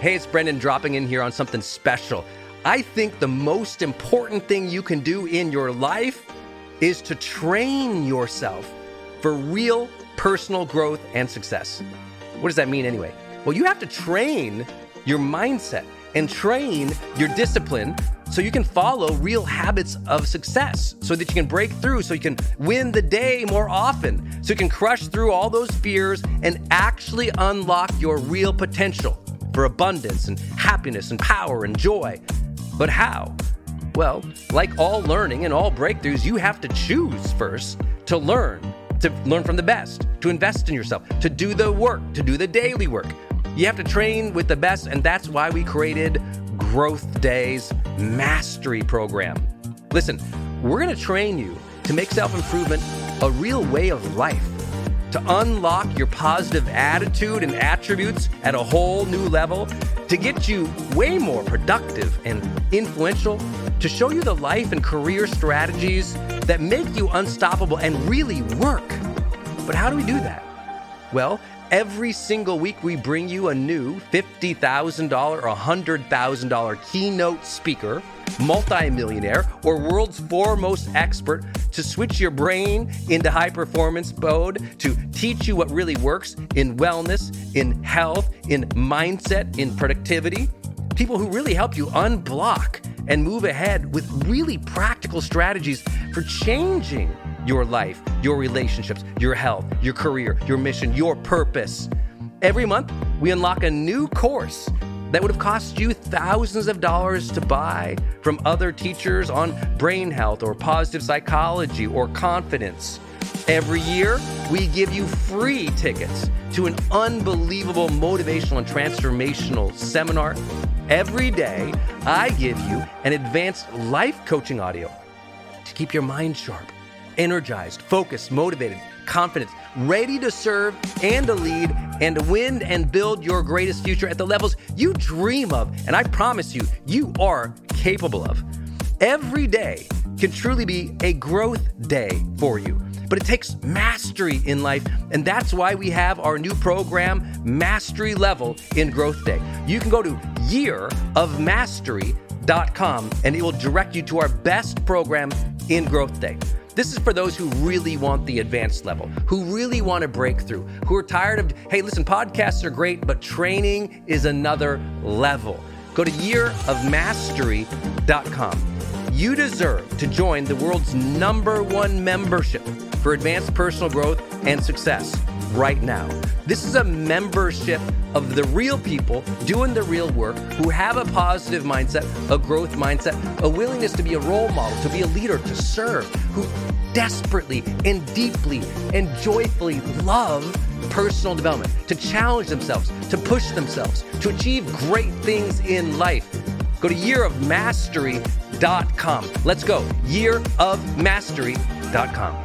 Hey, it's Brendan dropping in here on something special. I think the most important thing you can do in your life is to train yourself for real personal growth and success. What does that mean anyway? Well, you have to train your mindset and train your discipline so you can follow real habits of success, so that you can break through, so you can win the day more often, so you can crush through all those fears and actually unlock your real potential for abundance and happiness and power and joy. But how? Well, like all learning and all breakthroughs, you have to choose first to learn from the best, to invest in yourself, to do the work, to do the daily work. You have to train with the best, and that's why we created Growth Day's Mastery Program. Listen, we're going to train you to make self-improvement a real way of life, to unlock your positive attitude and attributes at a whole new level, to get you way more productive and influential, to show you the life and career strategies that make you unstoppable and really work. But how do we do that? Well, every single week we bring you a new $50,000 or $100,000 keynote speaker, multimillionaire, or world's foremost expert to switch your brain into high performance mode, to teach you what really works in wellness, in health, in mindset, in productivity. People who really help you unblock and move ahead with really practical strategies for changing your life, your relationships, your health, your career, your mission, your purpose. Every month, we unlock a new course that would have cost you thousands of dollars to buy from other teachers on brain health or positive psychology or confidence. Every year, we give you free tickets to an unbelievable motivational and transformational seminar. Every day, I give you an advanced life coaching audio to keep your mind sharp, energized, focused, motivated, confident, ready to serve and to lead and to win and build your greatest future at the levels you dream of. And I promise you, you are capable of. Every day can truly be a growth day for you. But it takes mastery in life, and that's why we have our new program, Mastery Level in Growth Day. You can go to yearofmastery.com, and it will direct you to our best program in Growth Day. This is for those who really want the advanced level, who really want to break through, who are tired of, hey, listen, podcasts are great, but training is another level. Go to yearofmastery.com. You deserve to join the world's #1 membership for advanced personal growth and success right now. This is a membership of the real people doing the real work, who have a positive mindset, a growth mindset, a willingness to be a role model, to be a leader, to serve, who desperately and deeply and joyfully love personal development, to challenge themselves, to push themselves, to achieve great things in life. Go to yearofmastery.com. Let's go. yearofmastery.com.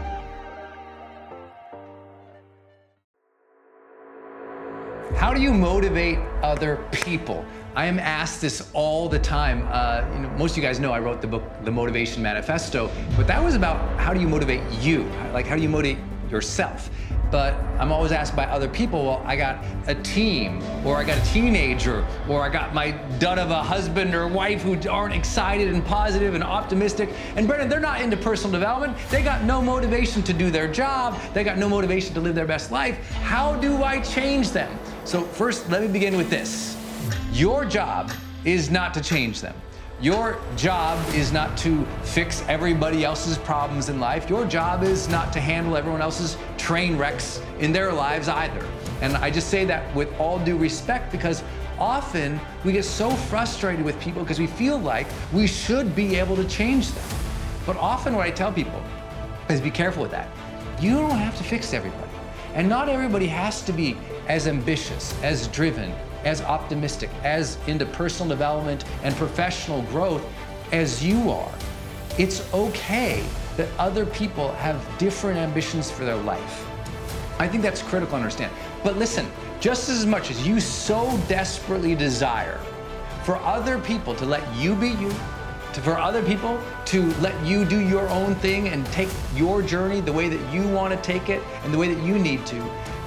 How do you motivate other people? I am asked this all the time. Most of you guys know I wrote the book, The Motivation Manifesto, but that was about how do you motivate you? Like, how do you motivate yourself? But I'm always asked by other people, well, I got a team, or I got a teenager, or I got my dud of a husband or wife who aren't excited and positive and optimistic. And Brendan, they're not into personal development. They got no motivation to do their job. They got no motivation to live their best life. How do I change them? So first, let me begin with this. Your job is not to change them. Your job is not to fix everybody else's problems in life. Your job is not to handle everyone else's train wrecks in their lives either. And I just say that with all due respect, because often we get so frustrated with people because we feel like we should be able to change them. But often what I tell people is be careful with that. You don't have to fix everybody. And not everybody has to be as ambitious, as driven, as optimistic, as into personal development and professional growth as you are. It's okay that other people have different ambitions for their life. I think that's critical to understand. But listen, just as much as you so desperately desire for other people to let you be you, for other people to let you do your own thing and take your journey the way that you want to take it and the way that you need to,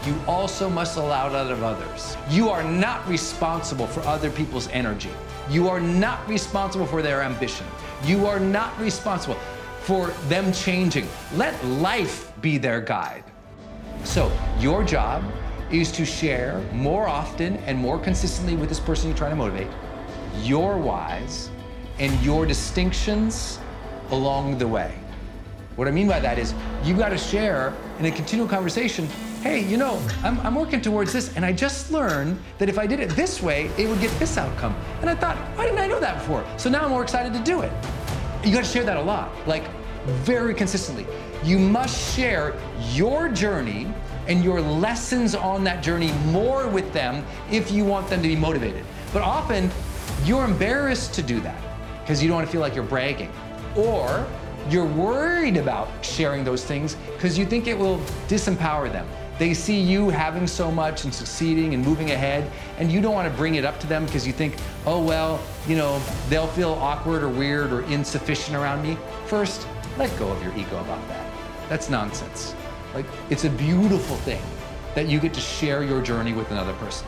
you also must allow that of others. You are not responsible for other people's energy. You are not responsible for their ambition. You are not responsible for them changing. Let life be their guide. So your job is to share more often and more consistently with this person you're trying to motivate your whys and your distinctions along the way. What I mean by that is you got to share in a continual conversation, hey, you know, I'm working towards this, and I just learned that if I did it this way, it would get this outcome. And I thought, why didn't I know that before? So now I'm more excited to do it. You got to share that a lot, like very consistently. You must share your journey and your lessons on that journey more with them if you want them to be motivated. But often you're embarrassed to do that because you don't want to feel like you're bragging, or you're worried about sharing those things because you think it will disempower them. They see you having so much and succeeding and moving ahead, and you don't want to bring it up to them because you think, oh, well, you know, they'll feel awkward or weird or insufficient around me. First, let go of your ego about that. That's nonsense. Like, it's a beautiful thing that you get to share your journey with another person.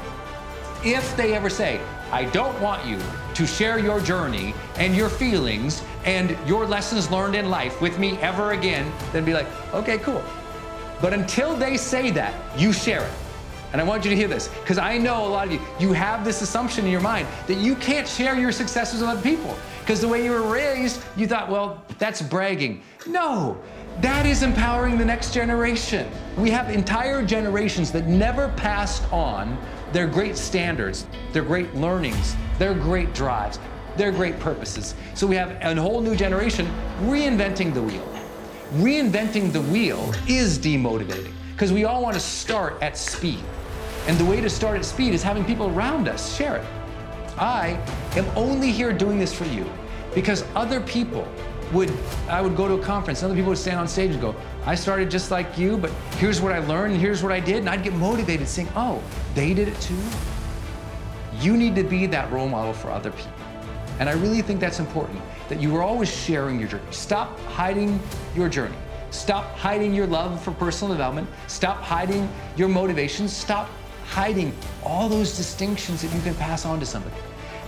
If they ever say, I don't want you to share your journey and your feelings and your lessons learned in life with me ever again, then be like, okay, cool. But until they say that, you share it. And I want you to hear this, because I know a lot of you have this assumption in your mind that you can't share your successes with other people. Because the way you were raised, you thought, well, that's bragging. No, that is empowering the next generation. We have entire generations that never passed on their great standards, their great learnings, their great drives, their great purposes. So we have a whole new generation reinventing the wheel. Reinventing the wheel is demotivating because we all want to start at speed. And the way to start at speed is having people around us share it. I am only here doing this for you because other people I would go to a conference, and other people would stand on stage and go, I started just like you, but here's what I learned, and here's what I did, and I'd get motivated saying, oh, they did it too? You need to be that role model for other people. And I really think that's important, that you are always sharing your journey. Stop hiding your journey. Stop hiding your love for personal development. Stop hiding your motivations. Stop hiding all those distinctions that you can pass on to somebody.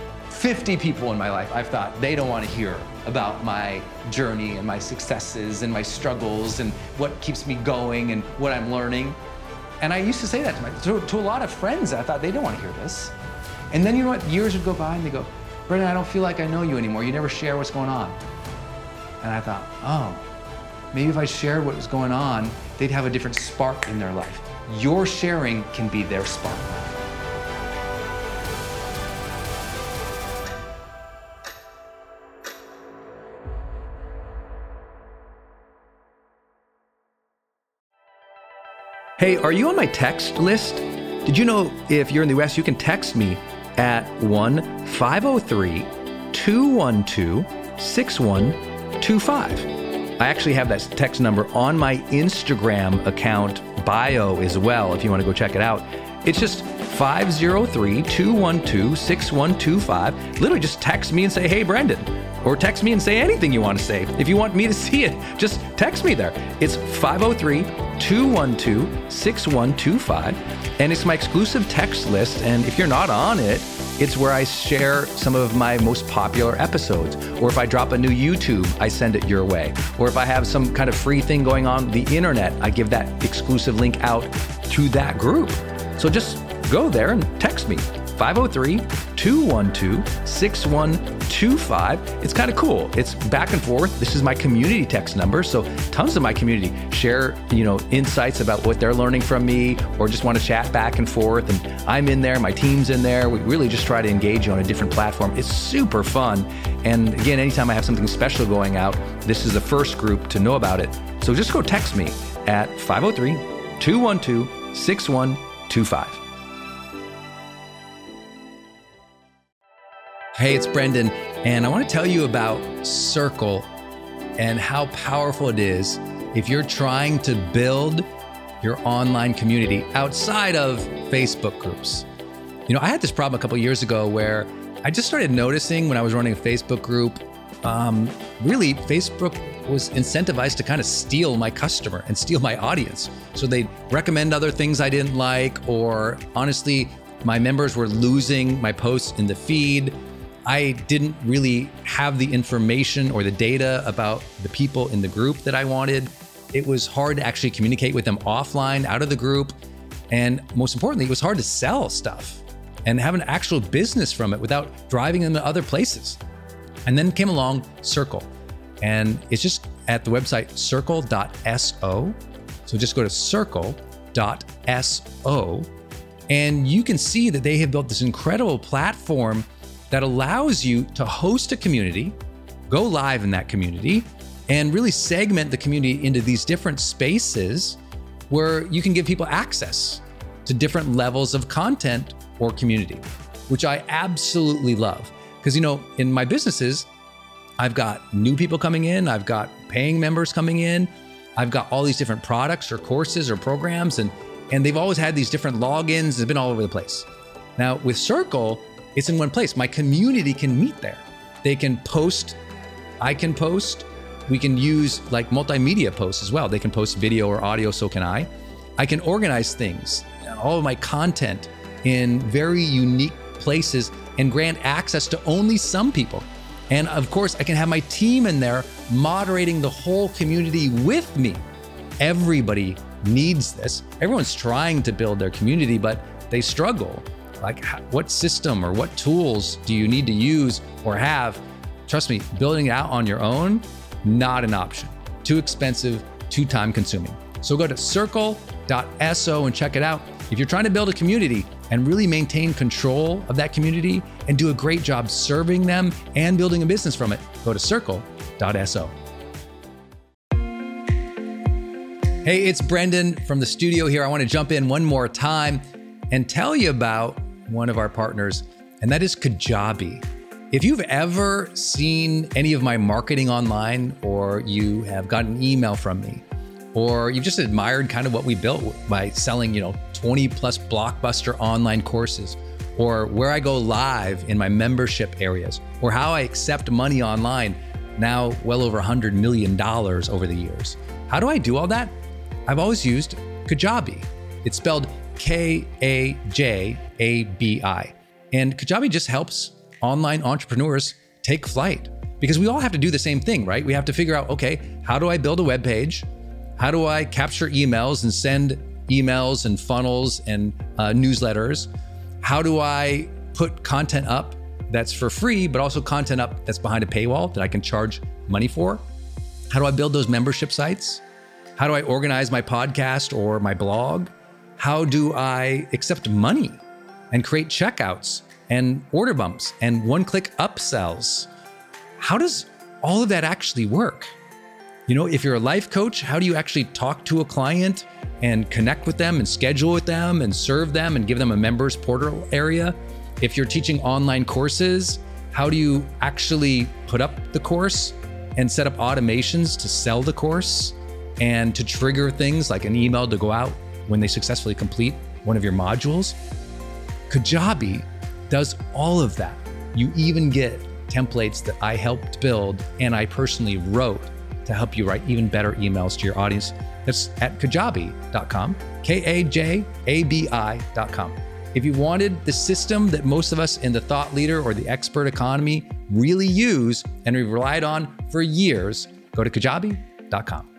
50 people in my life, I've thought they don't want to hear about my journey and my successes and my struggles and what keeps me going and what I'm learning. And I used to say that to a lot of friends. I thought they don't want to hear this. And then you know what? Years would go by and they go, Brendan, I don't feel like I know you anymore. You never share what's going on. And I thought, oh, maybe if I shared what was going on, they'd have a different spark in their life. Your sharing can be their spark. Hey, are you on my text list? Did you know if you're in the US, you can text me at 1-503-212-6125. I actually have that text number on my Instagram account bio as well, if you want to go check it out. It's just 503-212-6125. Literally just text me and say, hey, Brendan. Or text me and say anything you want to say. If you want me to see it, just text me there. It's 503-212-6125. And it's my exclusive text list. And if you're not on it, it's where I share some of my most popular episodes. Or if I drop a new YouTube, I send it your way. Or if I have some kind of free thing going on the internet, I give that exclusive link out to that group. So just go there and text me. 503-212-6125. It's kind of cool. It's back and forth. This is my community text number. So tons of my community share, insights about what they're learning from me or just want to chat back and forth. And I'm in there, my team's in there. We really just try to engage you on a different platform. It's super fun. And again, anytime I have something special going out, this is the first group to know about it. So just go text me at 503-212-6125. Hey, it's Brendan, and I want to tell you about Circle and how powerful it is if you're trying to build your online community outside of Facebook groups. I had this problem a couple years ago where I just started noticing when I was running a Facebook group, really Facebook was incentivized to kind of steal my customer and steal my audience. So they'd recommend other things I didn't like, or honestly, my members were losing my posts in the feed. I didn't really have the information or the data about the people in the group that I wanted. It was hard to actually communicate with them offline, out of the group. And most importantly, it was hard to sell stuff and have an actual business from it without driving them to other places. And then came along Circle. And it's just at the website circle.so. So just go to circle.so. And you can see that they have built this incredible platform that allows you to host a community, go live in that community, and really segment the community into these different spaces where you can give people access to different levels of content or community, which I absolutely love. Because, in my businesses, I've got new people coming in, I've got paying members coming in, I've got all these different products or courses or programs, and they've always had these different logins. They've been all over the place. Now with Circle, it's in one place. My community can meet there. They can post, I can post. We can use like multimedia posts as well. They can post video or audio, so can I. I can organize things, all of my content in very unique places and grant access to only some people. And of course, I can have my team in there moderating the whole community with me. Everybody needs this. Everyone's trying to build their community, but they struggle. Like, what system or what tools do you need to use or have? Trust me, building it out on your own, not an option. Too expensive, too time consuming. So go to circle.so and check it out. If you're trying to build a community and really maintain control of that community and do a great job serving them and building a business from it, go to circle.so. Hey, it's Brendan from the studio here. I want to jump in one more time and tell you about one of our partners, and that is Kajabi. If you've ever seen any of my marketing online, or you have gotten an email from me, or you've just admired kind of what we built by selling, 20 plus blockbuster online courses, or where I go live in my membership areas, or how I accept money online, now well over $100 million over the years. How do I do all that? I've always used Kajabi. It's spelled Kajabi. And Kajabi just helps online entrepreneurs take flight, because we all have to do the same thing, right? We have to figure out, okay, how do I build a web page? How do I capture emails and send emails and funnels and newsletters? How do I put content up that's for free, but also content up that's behind a paywall that I can charge money for? How do I build those membership sites? How do I organize my podcast or my blog? How do I accept money and create checkouts and order bumps and one-click upsells? How does all of that actually work? If you're a life coach, how do you actually talk to a client and connect with them and schedule with them and serve them and give them a members portal area? If you're teaching online courses, how do you actually put up the course and set up automations to sell the course and to trigger things like an email to go out when they successfully complete one of your modules? Kajabi does all of that. You even get templates that I helped build and I personally wrote to help you write even better emails to your audience. That's at kajabi.com, Kajabi.com. If you wanted the system that most of us in the thought leader or the expert economy really use and we've relied on for years, go to kajabi.com.